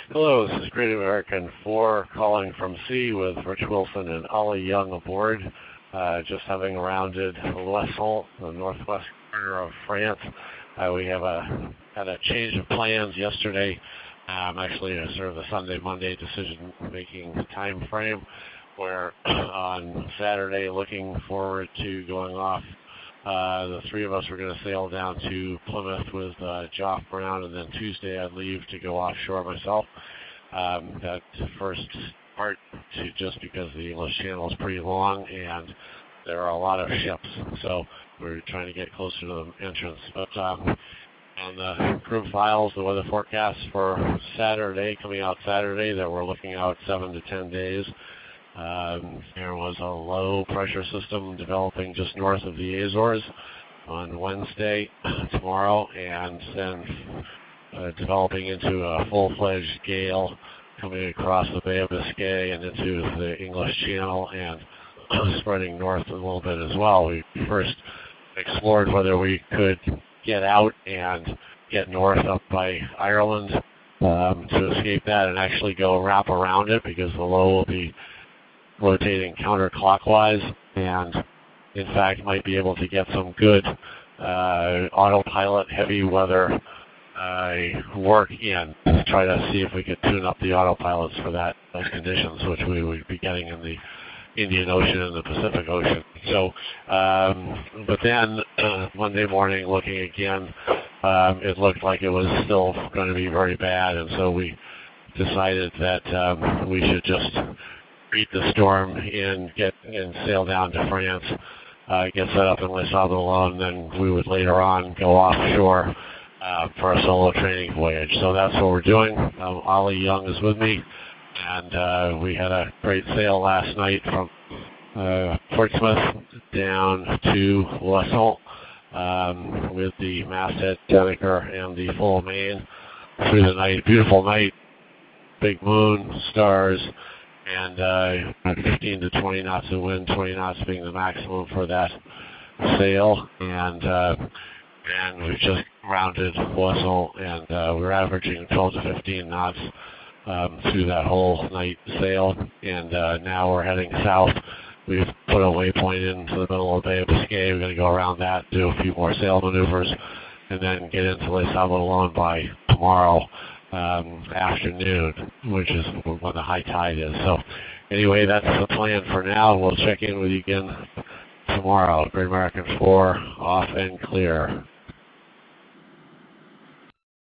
Hello, this is Great American 4 calling from sea with Rich Wilson and Ollie Young aboard. Just having rounded Loissel, the northwest corner of France. We have had a change of plans yesterday, actually sort of a Sunday-Monday decision-making time frame, where on Saturday, looking forward to going off, the three of us were going to sail down to Plymouth with Geoff Brown, and then Tuesday I'd leave to go offshore myself. That first part, just because the English Channel is pretty long and there are a lot of ships, so we're trying to get closer to the entrance. But on the group files, the weather forecast for Saturday, coming out Saturday, that we're looking out 7 to 10 days. There was a low pressure system developing just north of the Azores on Wednesday, tomorrow, and then developing into a full-fledged gale coming across the Bay of Biscay and into the English Channel and spreading north a little bit as well. We first explored whether we could get out and get north up by Ireland to escape that and actually go wrap around it, because the low will be rotating counterclockwise and in fact might be able to get some good autopilot heavy weather work in to try to see if we could tune up the autopilots for those conditions, which we would be getting in the Indian Ocean and the Pacific Ocean. So, but then Monday morning, looking again, it looked like it was still going to be very bad, and so we decided that we should just beat the storm and sail down to France, get set up in Les Sables, and then we would later on go offshore for a solo training voyage. So that's what we're doing. Ollie Young is with me, and we had a great sail last night from Portsmouth down to Loissel with the masthead, Denneker, and the full main through the night. Beautiful night, big moon, stars, and 15 to 20 knots of wind, 20 knots being the maximum for that sail. And we've just rounded Loissel, and we're averaging 12 to 15 knots through that whole night sail. And now we're heading south. We've put a waypoint into the middle of the Bay of Biscay. We're going to go around that, do a few more sail maneuvers, and then get into Les Sables by tomorrow afternoon, which is when the high tide is. So anyway, that's the plan for now. We'll check in with you again tomorrow. Great American 4, off and clear.